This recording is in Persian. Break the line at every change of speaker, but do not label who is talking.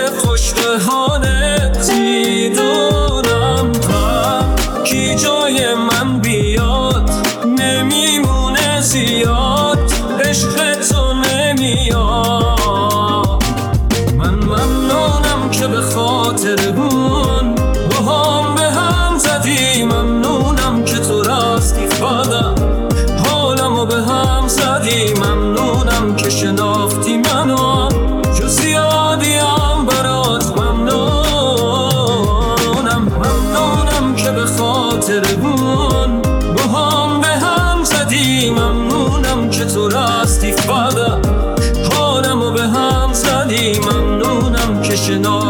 خوش به حالت میدونم کی جای من بیاد نمیمونه زیاد عشق تو نمیاد. من ممنونم که به خاطر اون با هم زدی، ممنونم که تو راستی فقط حالمو به هم زدی، ممنونم که شناختی منو جو زیادیم برات ممنونم که به خاطر اون با هم زدی، ممنونم که تو راستی فقط حالمو به هم زدی، ممنونم که شناختی